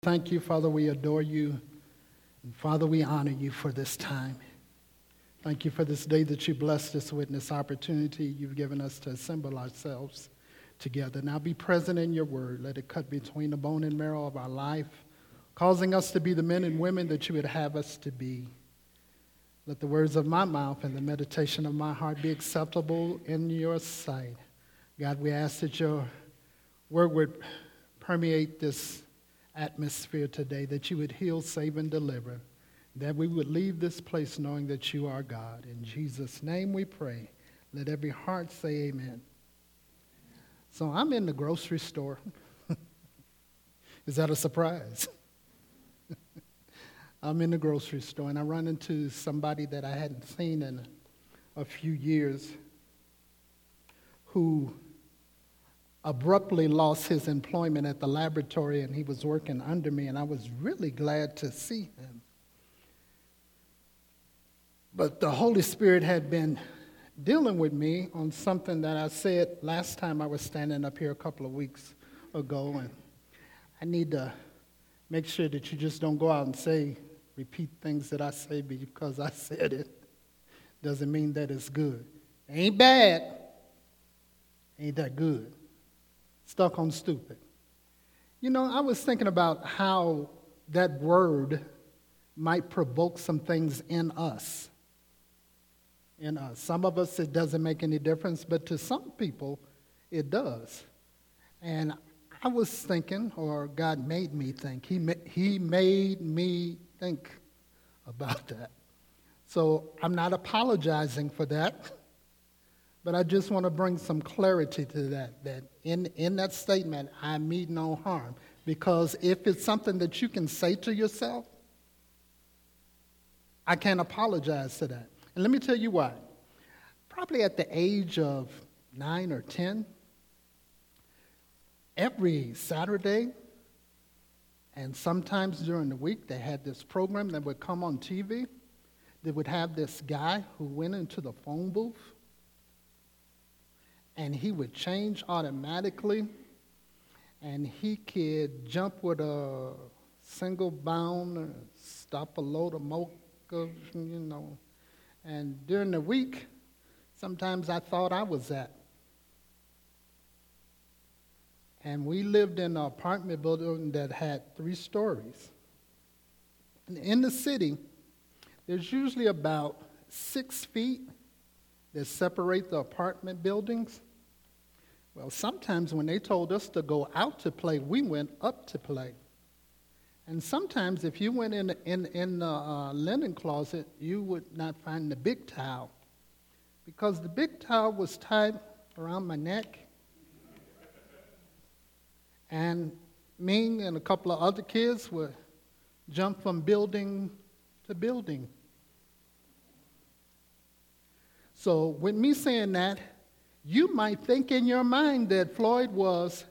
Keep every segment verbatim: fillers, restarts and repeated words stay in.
Thank you, Father. We adore you. And Father, we honor you for this time. Thank you for this day that you blessed us with, and this opportunity you've given us to assemble ourselves together. Now be present in your word. Let it cut between the bone and marrow of our life, causing us to be the men and women that you would have us to be. Let the words of my mouth and the meditation of my heart be acceptable in your sight. God, we ask that your word would permeate this atmosphere today, that you would heal, save, and deliver, that we would leave this place knowing that you are God. In Jesus' name we pray. Let every heart say amen. So I'm in the grocery store. Is that a surprise? I'm in the grocery store, and I run into somebody that I hadn't seen in a few years who abruptly lost his employment at the laboratory, and he was working under me, and I was really glad to see him. But the Holy Spirit had been dealing with me on something that I said last time I was standing up here a couple of weeks ago, and I need to make sure that you just don't go out and say, repeat things that I say because I said it. Doesn't mean that it's good. It ain't bad. Ain't that good. Stuck on stupid. You know, I was thinking about how that word might provoke some things in us. In us. Some of us, it doesn't make any difference, but to some people, it does. And I was thinking, or God made me think, He, ma- he made me think about that. So I'm not apologizing for that. But I just want to bring some clarity to that, that in, in that statement, I mean no harm. Because if it's something that you can say to yourself, I can't apologize to that. And let me tell you why. Probably at the age of nine or ten, every Saturday, and sometimes during the week, they had this program that would come on T V. They would have this guy who went into the phone booth, and he would change automatically, and he could jump with a single bound, or stop a load of mocha, you know. And during the week, sometimes I thought I was that. And we lived in an apartment building that had three stories. And in the city, there's usually about six feet that separate the apartment buildings. Well, sometimes when they told us to go out to play, we went up to play. And sometimes if you went in in, in the uh, linen closet, you would not find the big towel, because the big towel was tied around my neck. And me and a couple of other kids would jump from building to building. So with me saying that, you might think in your mind that Floyd was,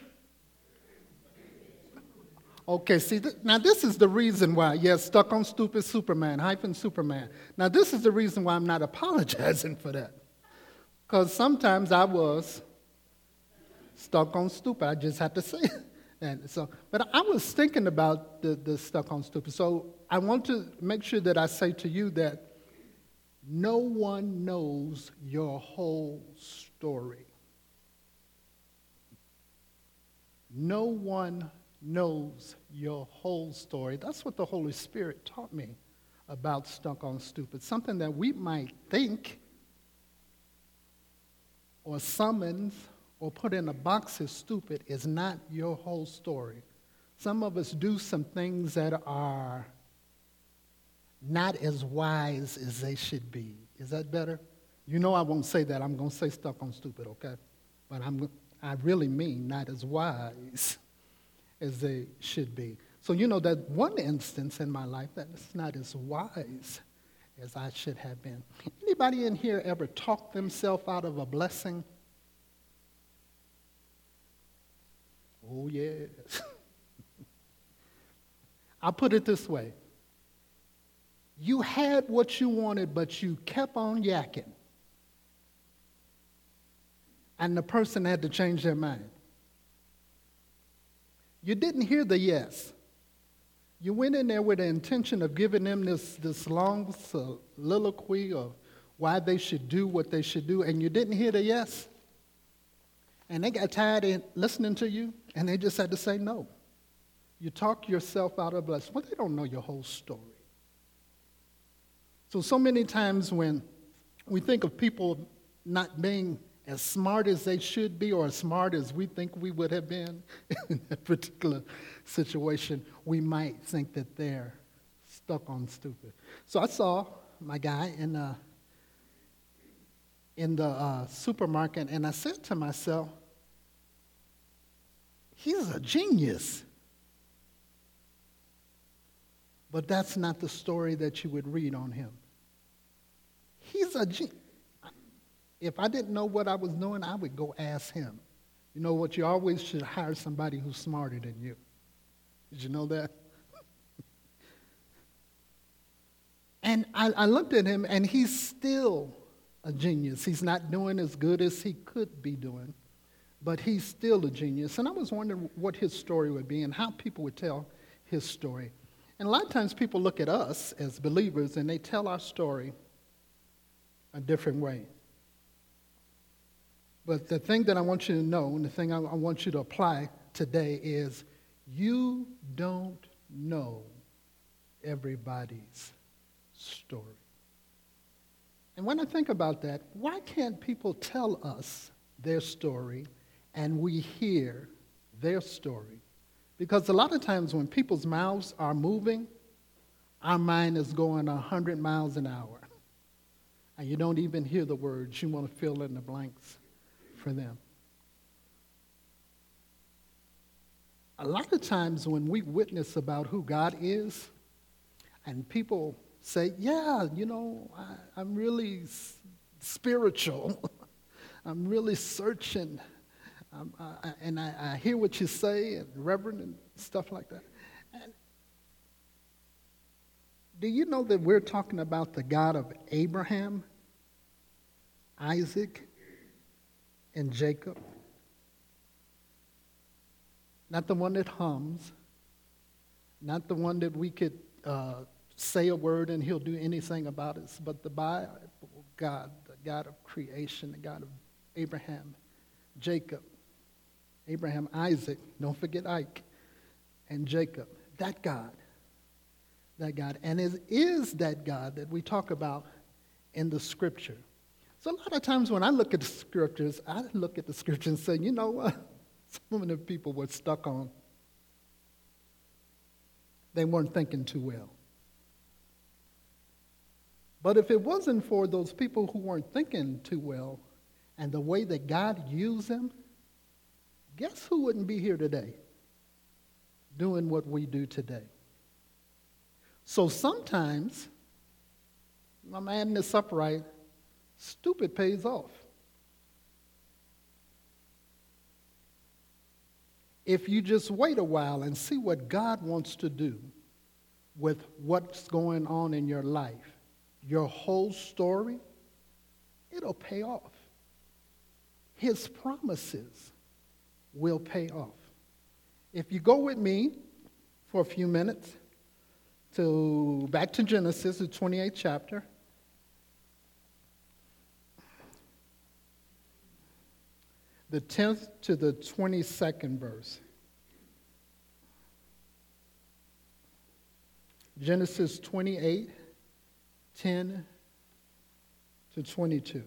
okay, see, th- now this is the reason why, yes, stuck on stupid Superman, hyphen Superman. Now this is the reason why I'm not apologizing for that. Because sometimes I was stuck on stupid. I just had to say it. And so, but I was thinking about the, the stuck on stupid. So I want to make sure that I say to you that no one knows your whole story. No one knows your whole story. That's what the Holy Spirit taught me about stuck on stupid. Something that we might think or summons or put in a box as stupid is not your whole story. Some of us do some things that are not as wise as they should be. Is that better? You know I won't say that. I'm going to say stuck on stupid, okay? But I'm, I really mean not as wise as they should be. So you know that one instance in my life that is not as wise as I should have been. Anybody in here ever talk themselves out of a blessing? Oh, yes. I'll put it this way. You had what you wanted, but you kept on yakking. And the person had to change their mind. You didn't hear the yes. You went in there with the intention of giving them this, this long soliloquy of why they should do what they should do, and you didn't hear the yes. And they got tired of listening to you, and they just had to say no. You talk yourself out of blessing. Well, they don't know your whole story. So, so many times when we think of people not being as smart as they should be or as smart as we think we would have been in that particular situation, we might think that they're stuck on stupid. So I saw my guy in the, in the uh, supermarket, and I said to myself, he's a genius. But that's not the story that you would read on him. He's a genius. If I didn't know what I was doing, I would go ask him. You know what? You always should hire somebody who's smarter than you. Did you know that? And I, I looked at him, and he's still a genius. He's not doing as good as he could be doing, but he's still a genius. And I was wondering what his story would be and how people would tell his story. And a lot of times people look at us as believers, and they tell our story a different way. But the thing that I want you to know, and the thing I, I want you to apply today is you don't know everybody's story. And when I think about that, why can't people tell us their story and we hear their story? Because a lot of times when people's mouths are moving, our mind is going one hundred miles an hour. And you don't even hear the words. You want to fill in the blanks for them. A lot of times when we witness about who God is, and people say, yeah, you know, I, I'm really s- spiritual. I'm really searching. Um, I, and I, I hear what you say, and reverend and stuff like that. And do you know that we're talking about the God of Abraham, Isaac, and Jacob? Not the one that hums, not the one that we could uh, say a word and he'll do anything about it, but the Bible God, the God of creation, the God of Abraham, Jacob, Abraham, Isaac, don't forget Ike, and Jacob. That God, that God. And it is that God that we talk about in the Scripture. So a lot of times when I look at the Scriptures, I look at the Scripture and say, you know what? Some of the people were stuck on. They weren't thinking too well. But if it wasn't for those people who weren't thinking too well and the way that God used them, guess who wouldn't be here today doing what we do today? So sometimes, I'm adding this up right, stupid pays off. If you just wait a while and see what God wants to do with what's going on in your life, your whole story, it'll pay off. His promises will pay off. If you go with me for a few minutes to back to Genesis, the twenty-eighth chapter. The tenth to the twenty-second verse. Genesis twenty-eight, ten to twenty-two.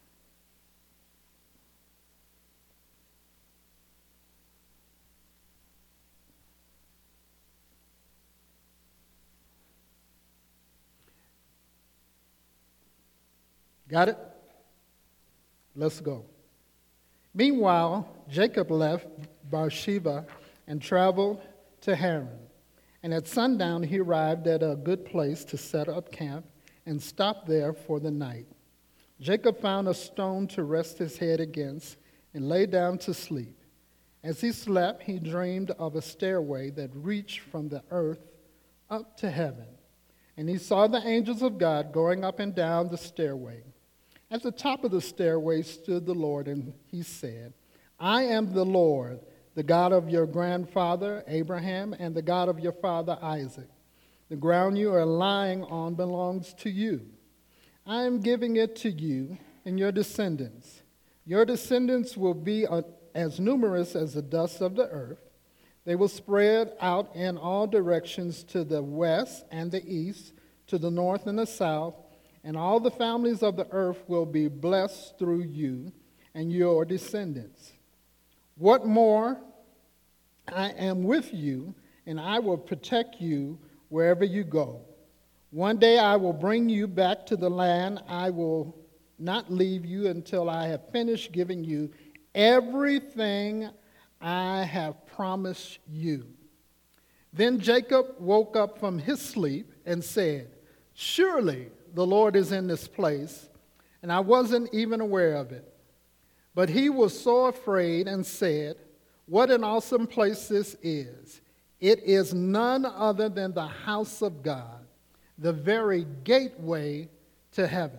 Got it? Let's go. Meanwhile, Jacob left Beersheba and traveled to Haran. And at sundown, he arrived at a good place to set up camp and stopped there for the night. Jacob found a stone to rest his head against and lay down to sleep. As he slept, he dreamed of a stairway that reached from the earth up to heaven. And he saw the angels of God going up and down the stairway. At the top of the stairway stood the Lord, and he said, I am the Lord, the God of your grandfather Abraham and the God of your father Isaac. The ground you are lying on belongs to you. I am giving it to you and your descendants. Your descendants will be as numerous as the dust of the earth. They will spread out in all directions to the west and the east, to the north and the south, and all the families of the earth will be blessed through you and your descendants. What more? I am with you, and I will protect you wherever you go. One day I will bring you back to the land. I will not leave you until I have finished giving you everything I have promised you. Then Jacob woke up from his sleep and said, surely the Lord is in this place, and I wasn't even aware of it. But he was so afraid and said, what an awesome place this is. It is none other than the house of God, the very gateway to heaven.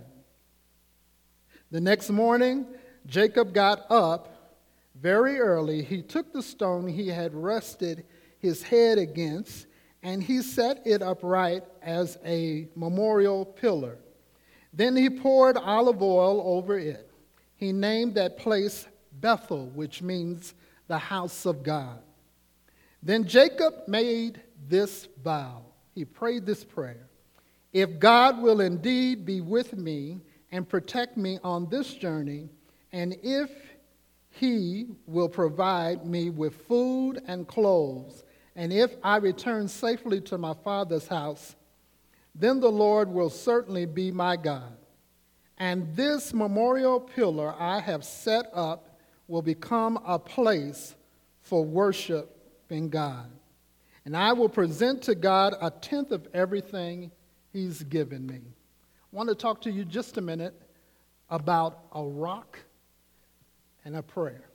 The next morning, Jacob got up very early. He took the stone he had rested his head against, and he set it upright as a memorial pillar. Then he poured olive oil over it. He named that place Bethel, which means the house of God. Then Jacob made this vow. He prayed this prayer. If God will indeed be with me and protect me on this journey, and if he will provide me with food and clothes, and if I return safely to my father's house, then the Lord will certainly be my God. And this memorial pillar I have set up will become a place for worship in God. And I will present to God a tenth of everything he's given me. I want to talk to you just a minute about a rock and a prayer.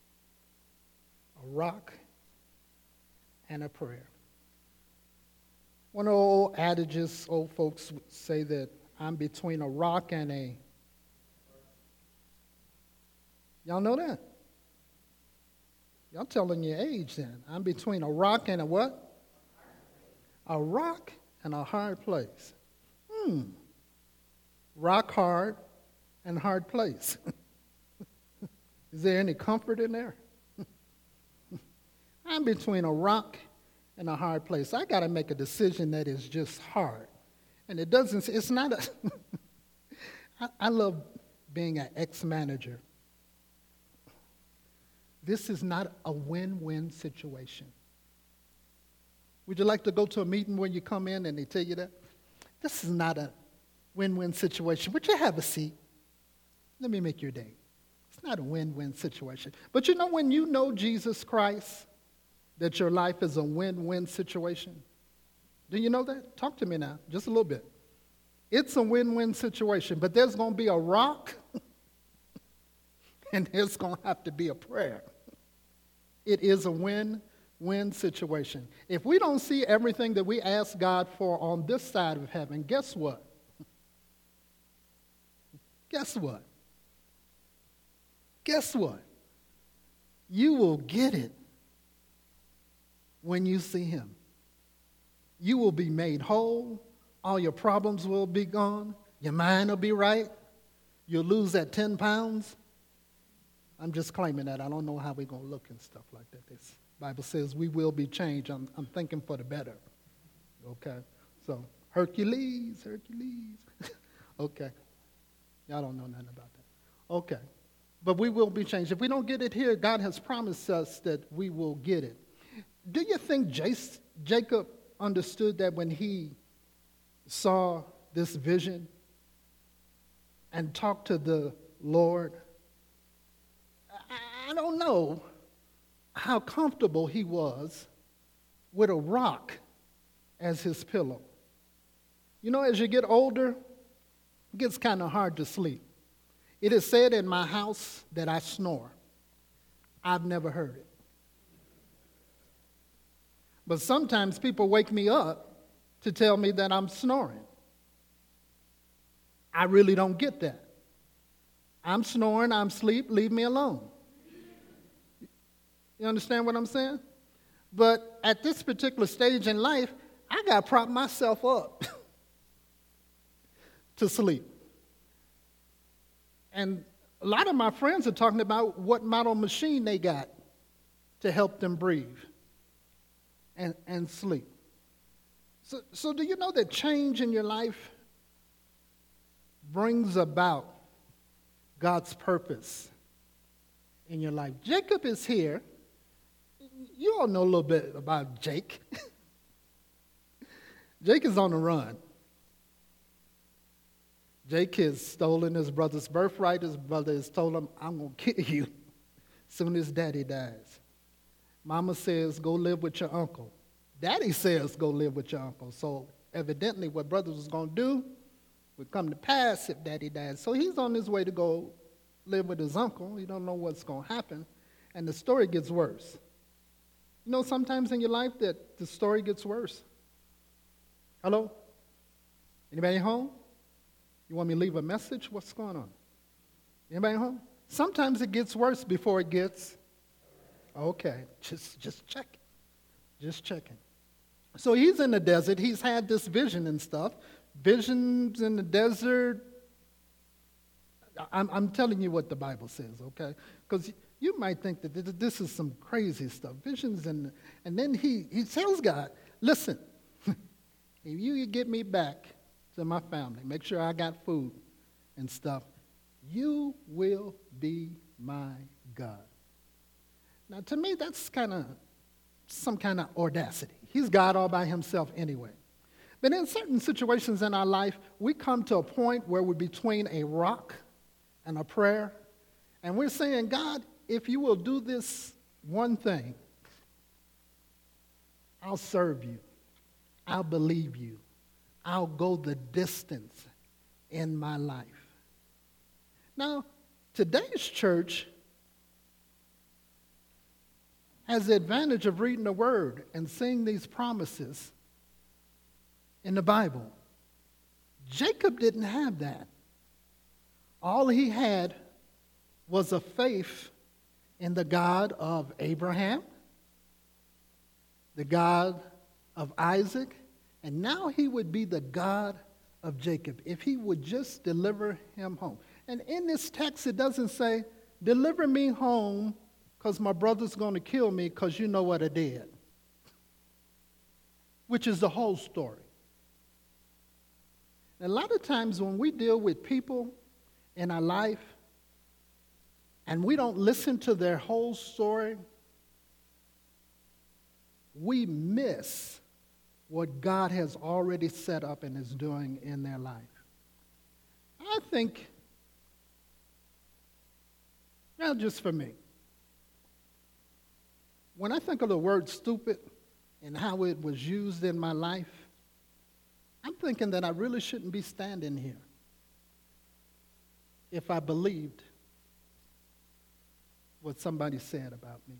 A rock and a prayer. One of the old adages, old folks would say that I'm between a rock and a... Y'all know that? Y'all telling your age then. I'm between a rock and a what? A rock and a hard place. Hmm. Rock hard and hard place. Is there any comfort in there? I'm between a rock and a hard place. I got to make a decision that is just hard. And it doesn't, it's not a... I, I love being an ex-manager. This is not a win-win situation. Would you like to go to a meeting where you come in and they tell you that? This is not a win-win situation. Would you have a seat? Let me make your day. It's not a win-win situation. But you know when you know Jesus Christ, that your life is a win-win situation? Do you know that? Talk to me now, just a little bit. It's a win-win situation, but there's going to be a rock and there's going to have to be a prayer. It is a win-win situation. If we don't see everything that we ask God for on this side of heaven, guess what? Guess what? Guess what? You will get it when you see him. You will be made whole. All your problems will be gone. Your mind will be right. You'll lose that ten pounds. I'm just claiming that. I don't know how we're going to look and stuff like that. This Bible says we will be changed. I'm, I'm thinking for the better. Okay? So, Hercules, Hercules. Okay. Y'all don't know nothing about that. Okay. But we will be changed. If we don't get it here, God has promised us that we will get it. Do you think Jace, Jacob understood that when he saw this vision and talked to the Lord? I don't know how comfortable he was with a rock as his pillow. You know, as you get older, it gets kind of hard to sleep. It is said in my house that I snore. I've never heard it. But sometimes people wake me up to tell me that I'm snoring. I really don't get that. I'm snoring, I'm asleep, leave me alone. You understand what I'm saying? But at this particular stage in life, I got to prop myself up to sleep. And a lot of my friends are talking about what model machine they got to help them breathe and, and sleep. So, so do you know that change in your life brings about God's purpose in your life? Jacob is here. You all know a little bit about Jake. Jake is on the run. Jake has stolen his brother's birthright. His brother has told him, I'm going to kill you as soon as daddy dies. Mama says, go live with your uncle. Daddy says, go live with your uncle. So evidently what brothers was going to do would come to pass if daddy died. So he's on his way to go live with his uncle. He don't know what's going to happen. And the story gets worse. You know, sometimes in your life that the story gets worse. Hello? Anybody home? You want me to leave a message? What's going on? Anybody home? Sometimes it gets worse before it gets. Okay, just just check. Just checking. So he's in the desert. He's had this vision and stuff. Visions in the desert. I'm, I'm telling you what the Bible says, okay? Because you might think that this is some crazy stuff. Visions and and then he, he tells God, listen, if you get me back to my family, make sure I got food and stuff, you will be my God. Now, to me, that's kind of some kind of audacity. He's God all by himself anyway. But in certain situations in our life, we come to a point where we're between a rock and a prayer, and we're saying, God, if you will do this one thing, I'll serve you. I'll believe you. I'll go the distance in my life. Now, today's church has the advantage of reading the Word and seeing these promises in the Bible. Jacob didn't have that. All he had was a faith in the God of Abraham, the God of Isaac, and now he would be the God of Jacob if he would just deliver him home. And in this text, it doesn't say, deliver me home because my brother's going to kill me because you know what I did, which is the whole story. And a lot of times when we deal with people in our life and we don't listen to their whole story, we miss what God has already set up and is doing in their life. I think, now just for me, when I think of the word stupid and how it was used in my life, I'm thinking that I really shouldn't be standing here if I believed what somebody said about me.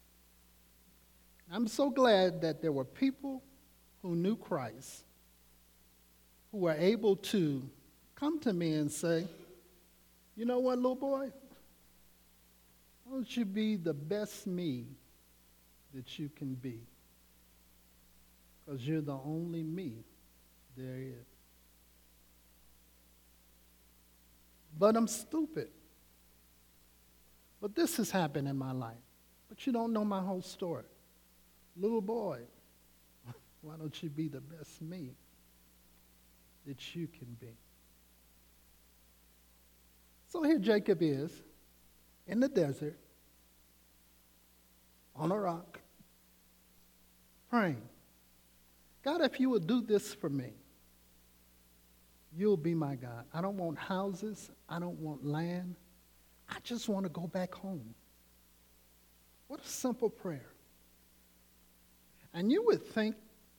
I'm so glad that there were people who knew Christ who were able to come to me and say, you know what, little boy? Why don't you be the best me that you can be? Because you're the only me there is. But I'm stupid. But this has happened in my life. But you don't know my whole story. Little boy, why don't you be the best me that you can be? So here Jacob is in the desert, on a rock, praying. God, if you will do this for me, you'll be my God. I don't want houses. I don't want land. I just want to go back home. What a simple prayer. And you would think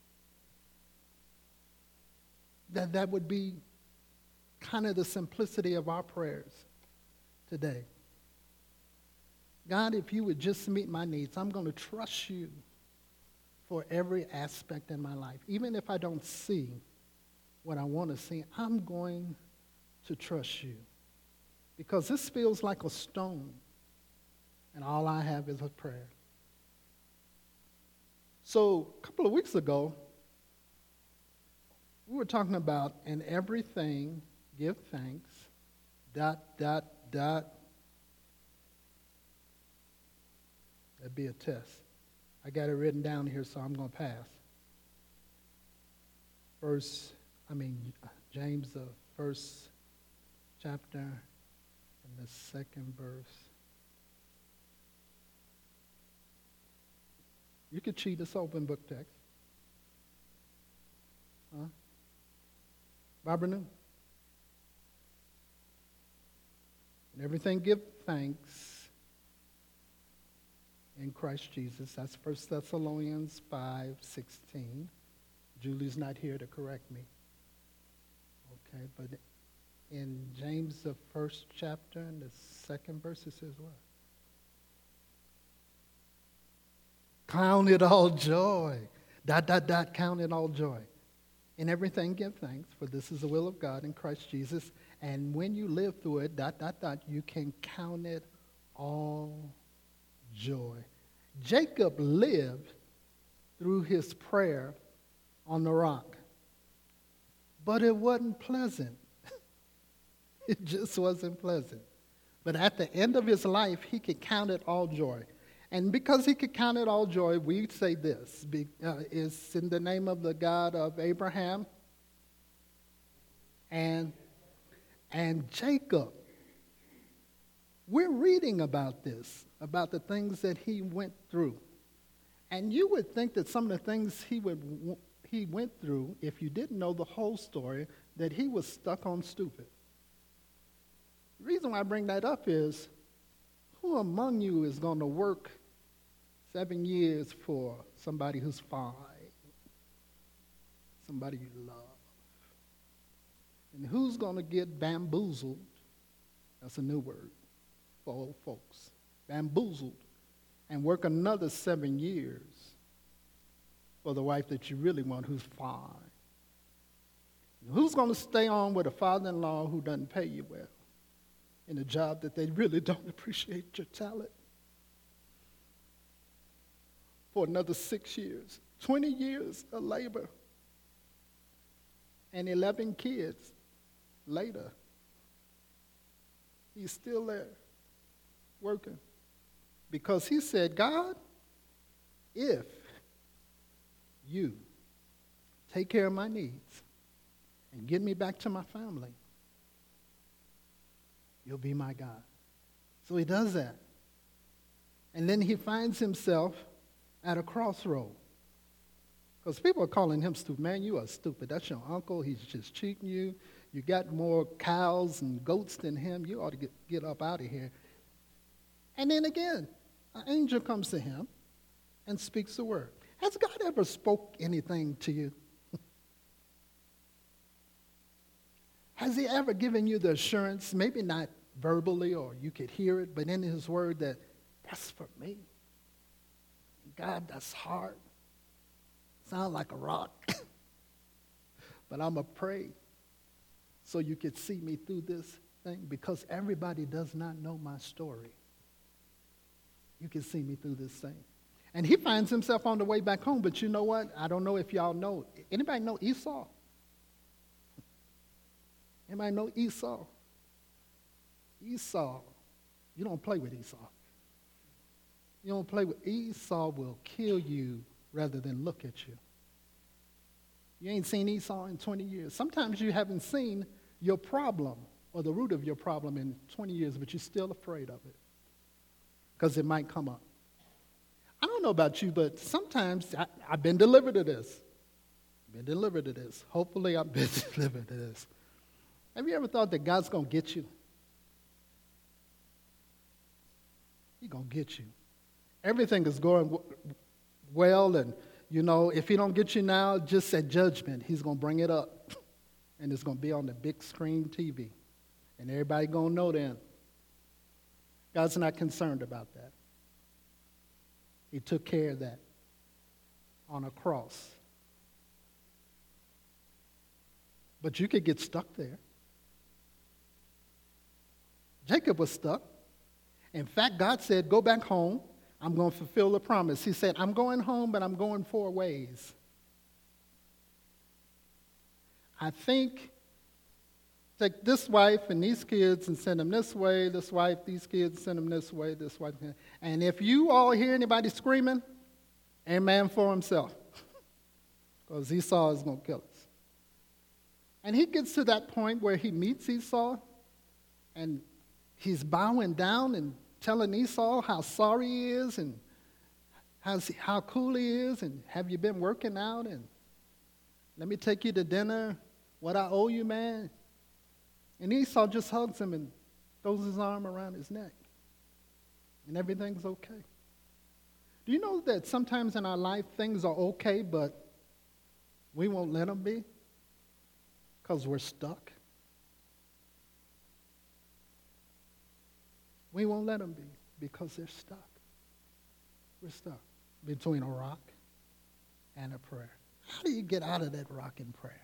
that that would be kind of the simplicity of our prayers today. God, if you would just meet my needs, I'm going to trust you for every aspect in my life. Even if I don't see what I want to see, I'm going to trust you. Because this feels like a stone, and all I have is a prayer. So a couple of weeks ago, we were talking about in everything, give thanks, dot, dot, dot. That'd be a test. I got it written down here, so I'm going to pass. Verse, I mean, James, the first chapter and the second verse. You could cheat us open book text. Huh? Barbara knew. And everything give thanks in Christ Jesus. That's First Thessalonians five sixteen. Julie's not here to correct me. Okay, but in James, the first chapter and the second verse, it says what? Count it all joy. Dot, dot, dot, count it all joy. In everything give thanks, for this is the will of God in Christ Jesus. And when you live through it, dot, dot, dot, you can count it all joy. Jacob lived through his prayer on the rock, but it wasn't pleasant. It just wasn't pleasant. But at the end of his life, he could count it all joy. And because he could count it all joy, we say this, be, uh, it's in the name of the God of Abraham and, and Jacob. We're reading about this, about the things that he went through. And you would think that some of the things he would he went through, if you didn't know the whole story, that he was stuck on stupid. The reason why I bring that up is, who among you is going to work seven years for somebody who's fine, somebody you love? And who's going to get bamboozled? That's a new word for old folks. Bamboozled. And work another seven years for the wife that you really want who's fine. And who's going to stay on with a father-in-law who doesn't pay you well in a job that they really don't appreciate your talent? For another six years, twenty years of labor, and eleven kids later, he's still there working. Because he said, God, if you take care of my needs and get me back to my family, you'll be my God. So he does that. And then he finds himself at a crossroad. Because people are calling him stupid. Man, you are stupid. That's your uncle. He's just cheating you. You got more cows and goats than him. You ought to get, get up out of here. And then again, an angel comes to him and speaks the word. Has God ever spoke anything to you? Has he ever given you the assurance, maybe not verbally or you could hear it, but in his word that that's for me? God, that's hard. Sound like a rock. But I'm going to pray so you could see me through this thing, because everybody does not know my story. You can see me through this thing. And he finds himself on the way back home, but you know what? I don't know if y'all know. Anybody know Esau? Anybody know Esau? Esau. You don't play with Esau. You don't play with Esau. Will kill you rather than look at you. You ain't seen Esau in twenty years. Sometimes you haven't seen your problem or the root of your problem in twenty years, but you're still afraid of it because it might come up. I don't know about you, but sometimes I, I've been delivered of this. Been delivered of this. Hopefully I've been delivered of this. Have you ever thought that God's going to get you? He's going to get you. Everything is going w- well, and, you know, if he don't get you now, just at judgment, he's going to bring it up. And it's going to be on the big screen T V. And everybody going to know then. God's not concerned about that. He took care of that on a cross. But you could get stuck there. Jacob was stuck. In fact, God said, go back home, I'm going to fulfill the promise. He said, I'm going home, but I'm going four ways. I think take this wife and these kids and send them this way, this wife, these kids, send them this way, this wife. And if you all hear anybody screaming, amen for himself. Because Esau is going to kill us. And he gets to that point where he meets Esau, and he's bowing down and telling Esau how sorry he is and how, how cool he is, and have you been working out, and let me take you to dinner, what I owe you, man. And Esau just hugs him and throws his arm around his neck, and everything's okay. Do you know that sometimes in our life things are okay, but we won't let them be because we're stuck? We won't let them be because they're stuck. We're stuck between a rock and a prayer. How do you get out of that rock in prayer?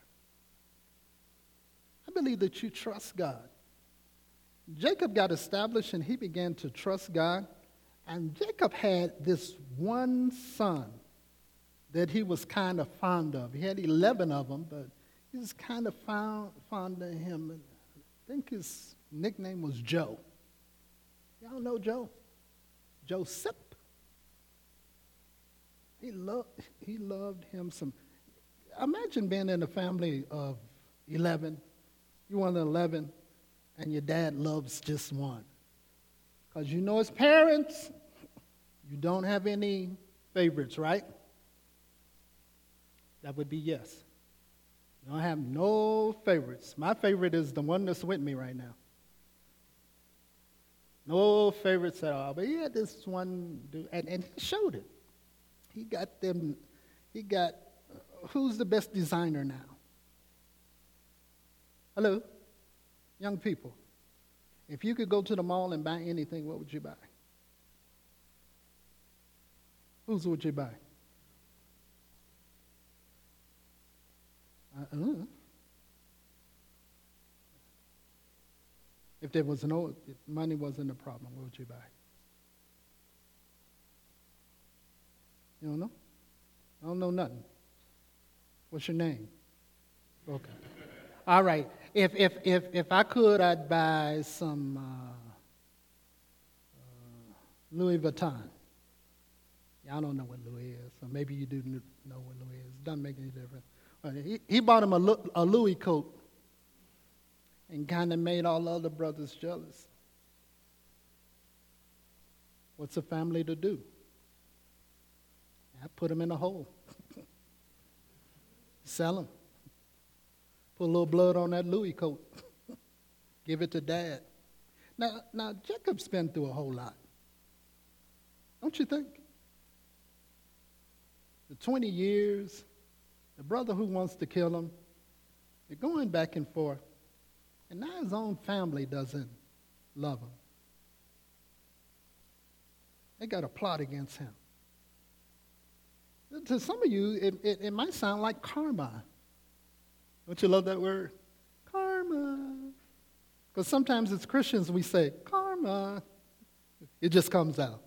I believe that you trust God. Jacob got established and he began to trust God. And Jacob had this one son that he was kind of fond of. He had eleven of them, but he was kind of fond, fond of him. I think his nickname was Joe. Y'all know Joe? Joseph. He loved, he loved him some. Imagine being in a family of eleven. You want eleven, and your dad loves just one. Because you know as parents, you don't have any favorites, right? That would be yes. You don't have no favorites. My favorite is the one that's with me right now. No favorites at all. But he had this one dude, and, and he showed it. He got them, he got, who's the best designer now? Hello? Young people. If you could go to the mall and buy anything, what would you buy? Whose would you buy? Uh-uh. If there was no, if money wasn't a problem, what would you buy? You don't know? I don't know nothing. What's your name? Okay. All right. If if if if I could, I'd buy some uh, uh, Louis Vuitton. Y'all don't know what Louis is, so maybe you do know what Louis is. Doesn't make any difference. But he, he bought him a, a Louis coat and kind of made all the other brothers jealous. What's a family to do? I put him in a hole. Sell him. Put a little blood on that Louis coat. Give it to Dad. Now, now Jacob's been through a whole lot. Don't you think? The twenty years, the brother who wants to kill him, they're going back and forth. And now his own family doesn't love him. They got a plot against him. To some of you, it, it, it might sound like karma. Don't you love that word? Karma. Because sometimes as Christians we say, karma. It just comes out.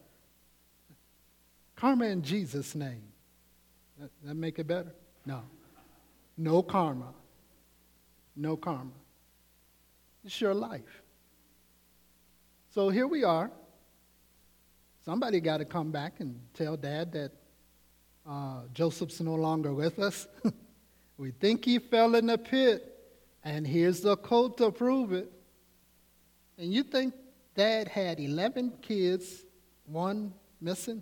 Karma in Jesus' name. That, that make it better? No. No karma. No karma. It's your life. So here we are. Somebody got to come back and tell Dad that uh, Joseph's no longer with us. We think he fell in the pit, and here's the coat to prove it. And you think Dad had eleven kids, one missing?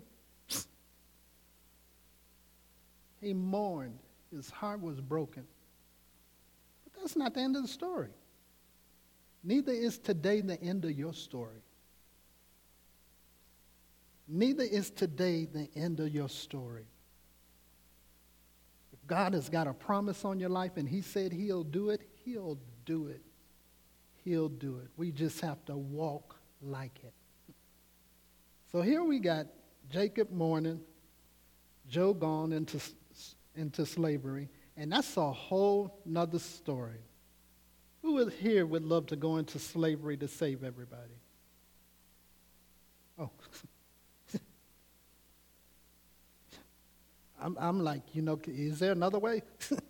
He mourned. His heart was broken. But that's not the end of the story. Neither is today the end of your story. Neither is today the end of your story. If God has got a promise on your life and he said he'll do it, he'll do it. He'll do it. We just have to walk like it. So here we got Jacob mourning, Joe gone into, into slavery, and that's a whole nother story. Who here would love to go into slavery to save everybody? Oh, I'm, I'm like, you know, is there another way?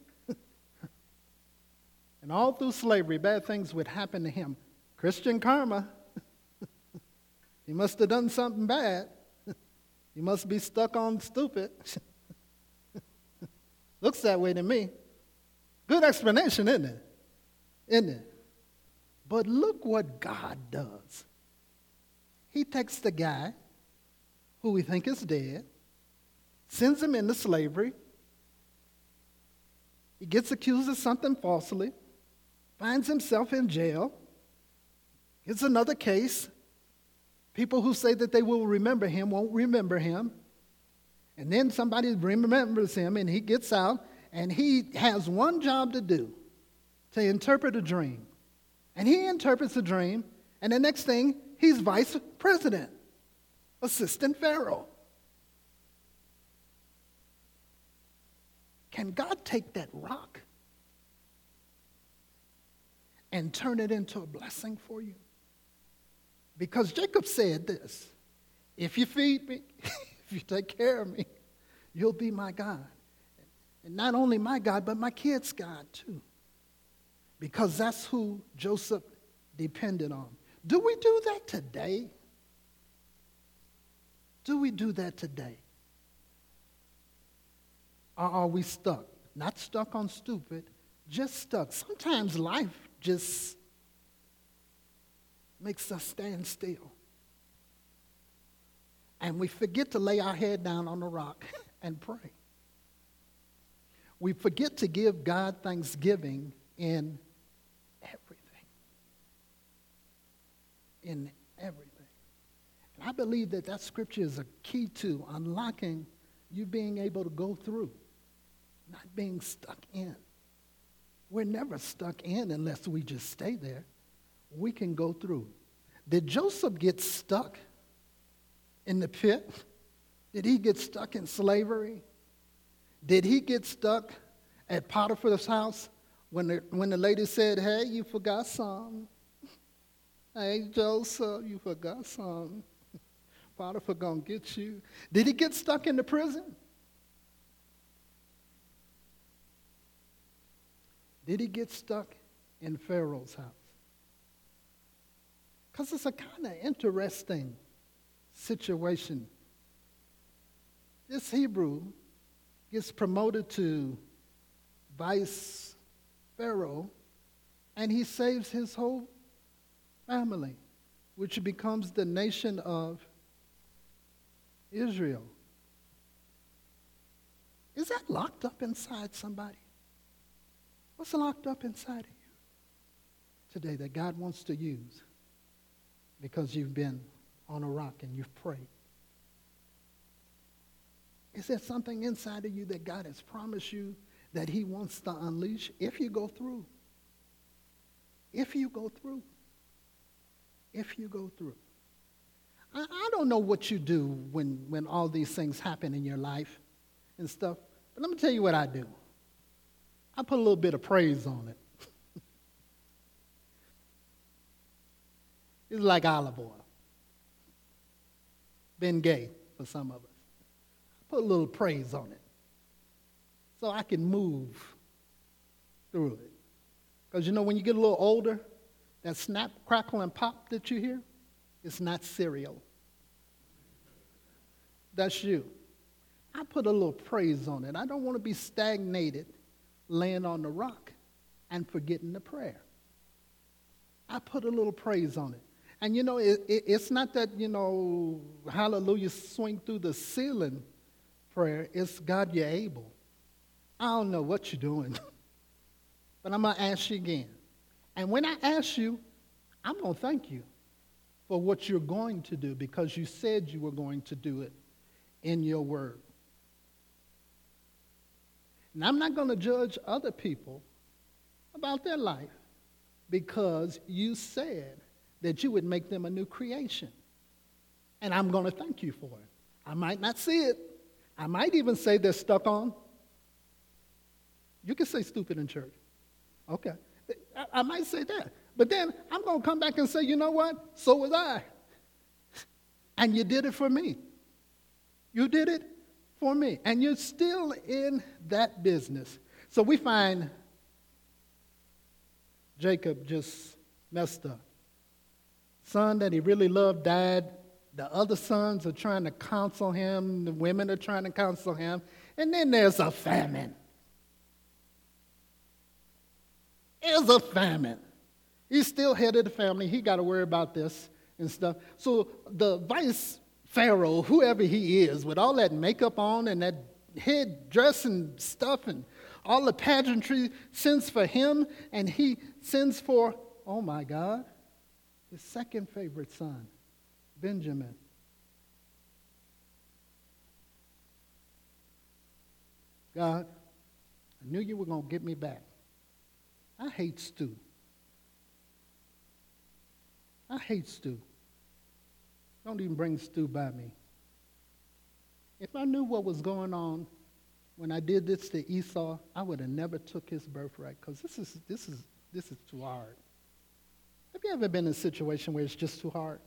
And all through slavery, bad things would happen to him. Christian karma. He must have done something bad. He must be stuck on stupid. Looks that way to me. Good explanation, isn't it? Isn't it? But look what God does. He takes the guy who we think is dead, sends him into slavery. He gets accused of something falsely, finds himself in jail. It's another case. People who say that they will remember him won't remember him. And then somebody remembers him and he gets out and he has one job to do, to interpret a dream. And he interprets the dream, and the next thing, he's vice president, assistant pharaoh. Can God take that rock and turn it into a blessing for you? Because Jacob said this, if you feed me, if you take care of me, you'll be my God. And not only my God, but my kids' God too. Because that's who Joseph depended on. Do we do that today? Do we do that today? Or are we stuck? Not stuck on stupid, just stuck. Sometimes life just makes us stand still. And we forget to lay our head down on the rock and pray. We forget to give God thanksgiving in everything. In everything. And I believe that that scripture is a key to unlocking you being able to go through, not being stuck in. We're never stuck in unless we just stay there. We can go through. Did Joseph get stuck in the pit? Did he get stuck in slavery? Did he get stuck at Potiphar's house when the, when the lady said, hey, you forgot something? Hey, Joseph, you forgot something. Potiphar gonna get you. Did he get stuck in the prison? Did he get stuck in Pharaoh's house? Because it's a kind of interesting situation. This Hebrew gets promoted to vice pharaoh, and he saves his whole family, which becomes the nation of Israel. Is that locked up inside somebody? What's locked up inside of you today that God wants to use because you've been on a rock and you've prayed? Is there something inside of you that God has promised you that he wants to unleash if you go through? If you go through. If you go through. I, I don't know what you do when, when all these things happen in your life and stuff, but let me tell you what I do. I put a little bit of praise on it. It's like olive oil. Bengay for some of us. Put a little praise on it so I can move through it. Because you know when you get a little older, that snap, crackle, and pop that you hear, it's not cereal. That's you. I put a little praise on it. I don't want to be stagnated laying on the rock and forgetting the prayer. I put a little praise on it. And you know, it, it, it's not that, you know, hallelujah, swing through the ceiling prayer. It's God, you're able. I don't know what you're doing, but I'm going to ask you again. And when I ask you, I'm going to thank you for what you're going to do because you said you were going to do it in your word. And I'm not going to judge other people about their life because you said that you would make them a new creation. And I'm going to thank you for it. I might not see it. I might even say they're stuck on. You can say stupid in church. Okay. I, I might say that. But then I'm going to come back and say, you know what? So was I. And you did it for me. You did it for me. And you're still in that business. So we find Jacob just messed up. Son that he really loved died. The other sons are trying to counsel him. The women are trying to counsel him. And then there's a famine. There's a famine. He's still head of the family. He got to worry about this and stuff. So the vice pharaoh, whoever he is, with all that makeup on and that head dress and stuff and all the pageantry, sends for him, and he sends for, oh my God, his second favorite son, Benjamin. God, I knew you were going to get me back. I hate stew. I hate stew. Don't even bring stew by me. If I knew what was going on when I did this to Esau, I would have never took his birthright, because this is this is this is too hard. Have you ever been in a situation where it's just too hard?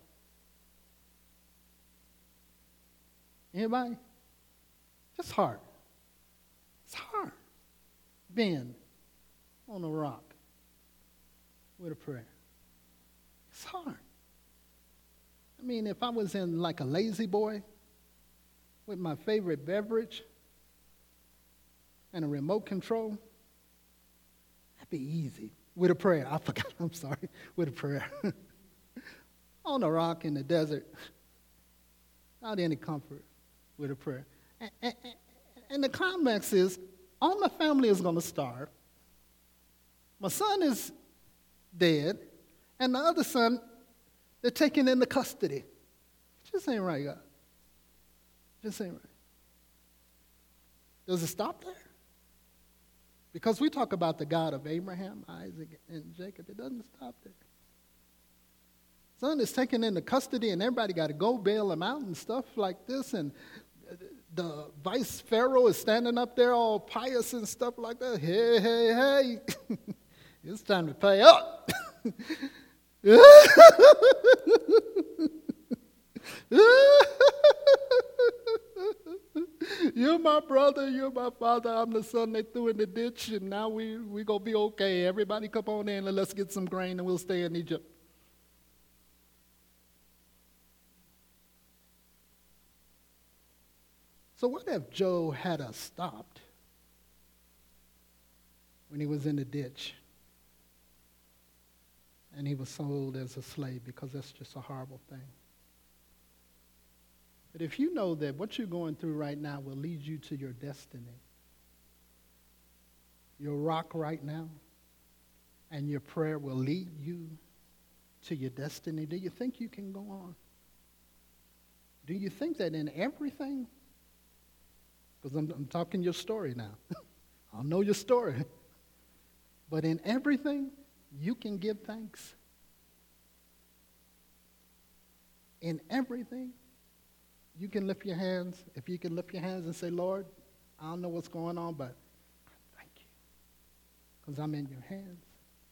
Anybody? Just hard. It's hard. Being on a rock with a prayer. It's hard. I mean, if I was in like a lazy boy with my favorite beverage and a remote control, that'd be easy. With a prayer. I forgot, I'm sorry. With a prayer. On a rock in the desert, without any comfort, with a prayer. And, and, and the climax is, all my family is going to starve. My son is dead, and the other son, they're taken into custody. Just ain't right, God. Just ain't right. Does it stop there? Because we talk about the God of Abraham, Isaac, and Jacob. It doesn't stop there. Son is taken into custody, and everybody got to go bail him out and stuff like this. And the vice pharaoh is standing up there all pious and stuff like that. Hey, hey, hey. It's time to pay up. You're my brother, you're my father, I'm the son they threw in the ditch, and now we we gonna be okay. Everybody come on in and let's get some grain and we'll stay in Egypt. So what if Joe had us stopped when he was in the ditch and he was sold as a slave, because that's just a horrible thing? But if you know that what you're going through right now will lead you to your destiny, your rock right now, and your prayer will lead you to your destiny, do you think you can go on? Do you think that in everything, because I'm, I'm talking your story now, I know your story, but in everything you can give thanks? In everything? You can lift your hands. If you can lift your hands and say, Lord, I don't know what's going on, but thank you, because I'm in your hands.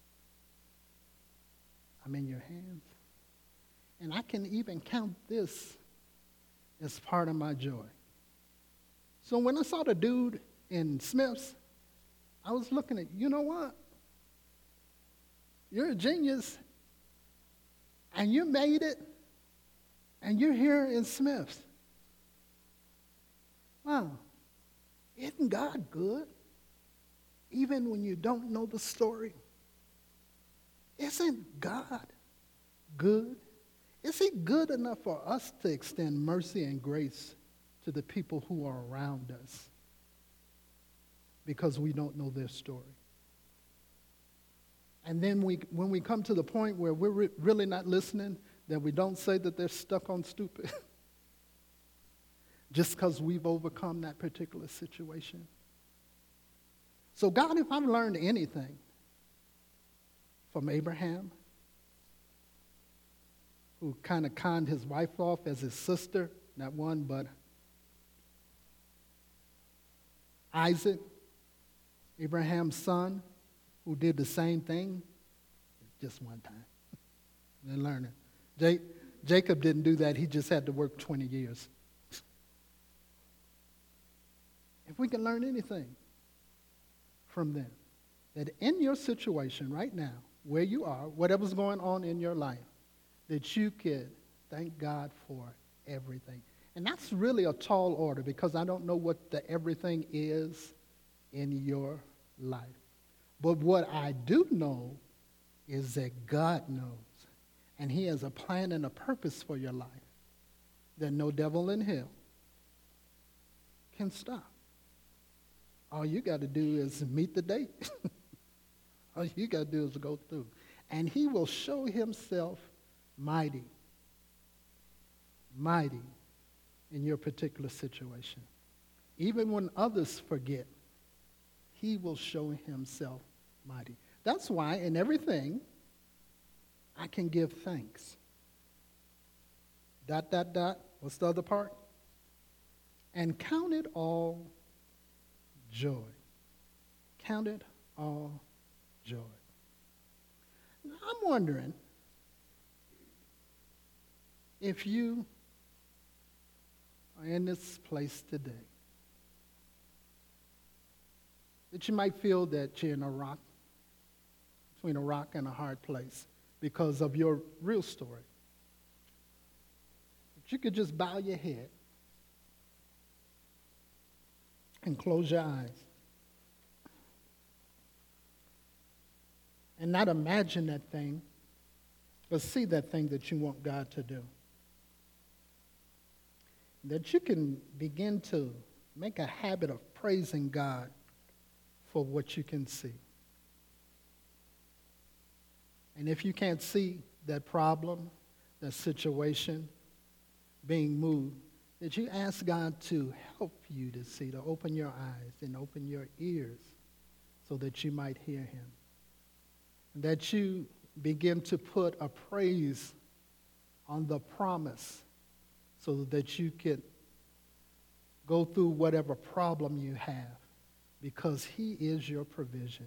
I'm in your hands. And I can even count this as part of my joy. So when I saw the dude in Smith's, I was looking at, you know what? You're a genius, and you made it, and you're here in Smith's. Wow, isn't God good? Even when you don't know the story. Isn't God good? Is he good enough for us to extend mercy and grace to the people who are around us because we don't know their story? And then we, when we come to the point where we're re- really not listening, that we don't say that they're stuck on stupid just because we've overcome that particular situation. So God, if I've learned anything from Abraham, who kind of conned his wife off as his sister, not one, but Isaac, Abraham's son, who did the same thing just one time. They learned it. Jacob didn't do that. He just had to work twenty years. if we can learn anything from them, that in your situation right now, where you are, whatever's going on in your life, that you could thank God for everything. And that's really a tall order, because I don't know what the everything is in your life. But what I do know is that God knows, and he has a plan and a purpose for your life that no devil in hell can stop. All you got to do is meet the date. All you got to do is go through. And he will show himself mighty, mighty in your particular situation. Even when others forget, he will show himself mighty. That's why in everything, I can give thanks. Dot, dot, dot. What's the other part? And count it all joy. Count it all joy. Now, I'm wondering if you are in this place today, that you might feel that you're in a rock, between a rock and a hard place because of your real story. That you could just bow your head and close your eyes and not imagine that thing, but see that thing that you want God to do. That you can begin to make a habit of praising God for what you can see. And if you can't see that problem, that situation being moved, that you ask God to help you to see, to open your eyes and open your ears so that you might hear him. And that you begin to put a praise on the promise so that you could go through whatever problem you have, because he is your provision.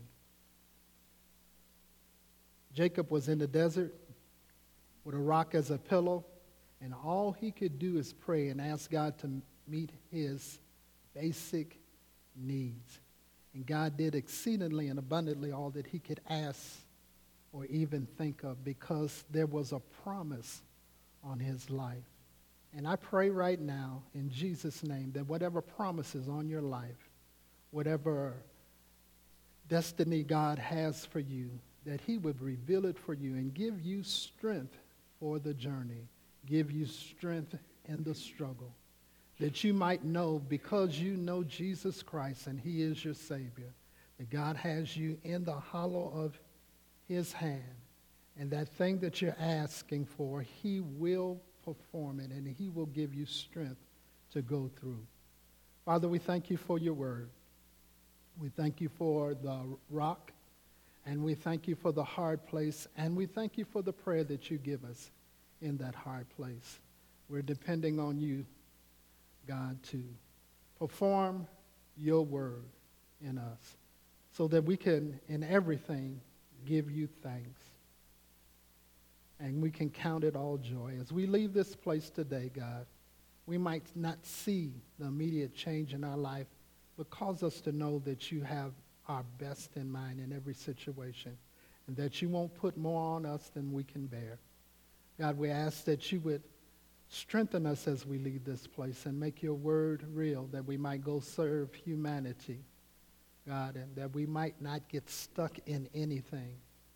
Jacob was in the desert with a rock as a pillow, and all he could do is pray and ask God to meet his basic needs. And God did exceedingly and abundantly all that he could ask or even think of, because there was a promise on his life. And I pray right now in Jesus' name that whatever promise is on your life, whatever destiny God has for you, that he would reveal it for you and give you strength for the journey, give you strength in the struggle, that you might know, because you know Jesus Christ and he is your Savior, that God has you in the hollow of his hand, and that thing that you're asking for, he will perform it, and he will give you strength to go through. Father, we thank you for your word. We thank you for the rock, and we thank you for the hard place, and we thank you for the prayer that you give us in that hard place. We're depending on you, God, to perform your word in us so that we can, in everything, give you thanks. And we can count it all joy. As we leave this place today, God, we might not see the immediate change in our life, but cause us to know that you have our best in mind in every situation, and that you won't put more on us than we can bear. God, we ask that you would strengthen us as we leave this place and make your word real, that we might go serve humanity, God, and that we might not get stuck in anything.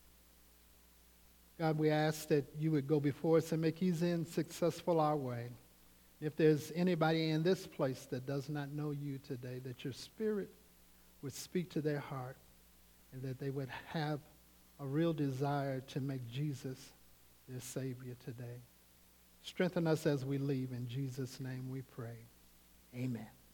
God, we ask that you would go before us and make easy and successful our way. If there's anybody in this place that does not know you today, that your spirit would speak to their heart, and that they would have a real desire to make Jesus their Savior today. Strengthen us as we leave. In Jesus' name we pray. Amen.